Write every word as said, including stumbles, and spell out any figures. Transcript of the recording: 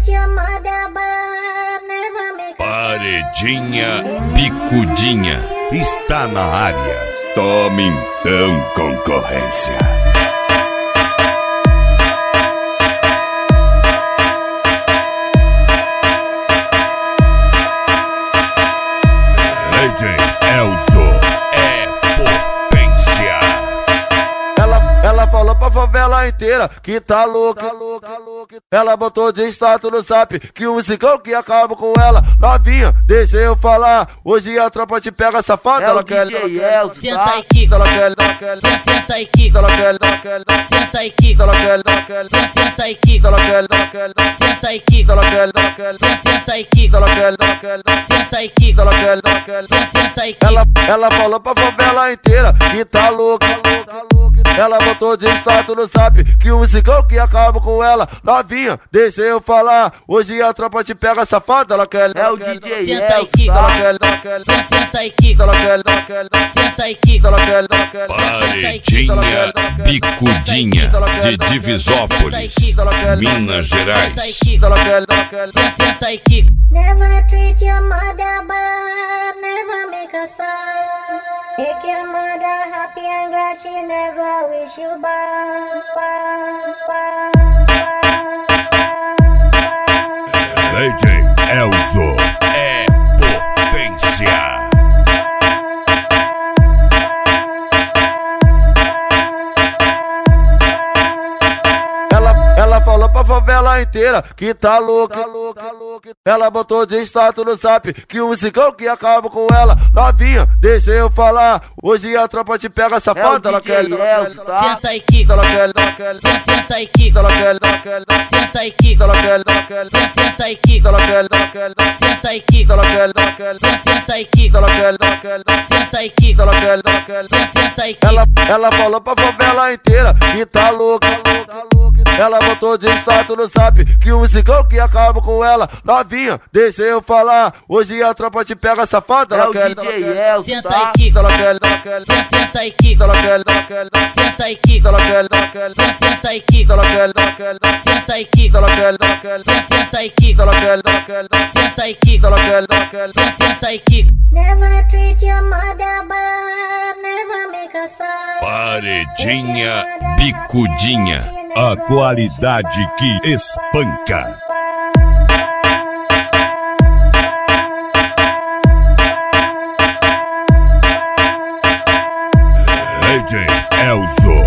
Paredinha Bicudinha está na área. Tome então, concorrência. D J Elzo é potência. Ela, ela falou pra favela inteira que tá louca, louca, louca. Ela botou de status no zap que o musicão que acaba com ela. Novinha, deixa eu falar. Hoje a tropa te pega safada. É ela o quer, D J ela quer, Elzo, ela tá? quer, ela quer, ela quer, Senta aí, Kiko. ela quer, ela quer, Senta aí, Kiko. ela quer, ela quer, Senta aí, Kiko. ela quer, ela quer, Senta aí, Kiko. ela quer, ela quer, Senta aí, Kiko. ela quer, ela quer, Senta aí, Kiko. ela quer, ela quer. Senta aí, Kiko. Ela, ela falou pra favela inteira que tá louca, louca, louca. Ela botou de status no zap que o musicão que acaba com ela. Novinha, deixa eu falar. Hoje a tropa te pega safada. Ela quer, É o ela quer, D J Senta aí, Elzo, Kiko. ela tá? quer, ela quer, Senta aí, Kiko. ela quer, ela quer, Senta aí, Kiko. ela quer, ela quer. Paredinha Bicudinha de Divisópolis, Minas Gerais. Ela quer, ela quer. Senta aí, Kiko. Never treat your mother bad, never make her sad. Make your mother happy and glad, she never wish you bad, bad, bad, bad, bad. D J Elzo é potência. Ela, ela falou pra favela inteira que tá louca, louca, louca. Ela botou de status no zap que o musicão que acaba com ela. Novinha, deixa eu falar. Hoje a tropa te pega safada. É o Ela D J quer, ela quer, Elzo, tá? Senta aí, Kiko. ela quer, ela quer, Senta aí, Kiko. ela quer, ela quer, Senta aí, Kiko. ela quer, ela quer, Senta aí, Kiko. ela quer, ela quer, Senta aí, Kiko. ela quer, ela quer, Senta aí, Kiko. ela quer, ela quer, Senta aí, Kiko. ela quer, ela quer. Senta aí, Kiko. Ela, ela falou pra favela inteira que tá louca, louca, louca. Ela botou de status no zap que o musicão que acaba com ela. Novinha, deixa eu falar. Hoje a tropa te pega safada. É Ela o quer, D ela J quer, Elzo, Senta aí, tá? Kiko. ela quer, ela quer, Senta aí, Kiko. ela quer, ela quer, Senta aí, Kiko. ela quer, ela quer, Senta aí, Kiko. ela quer, ela quer, Senta aí, Kiko. ela quer, ela quer, Senta aí, Kiko. ela quer, ela quer, Senta aí, Kiko. ela quer, ela quer. Senta aí, Kiko. Never treat your mother bad, never make her sad. Paredinha Bicudinha, a qualidade que espanca. D J Elzo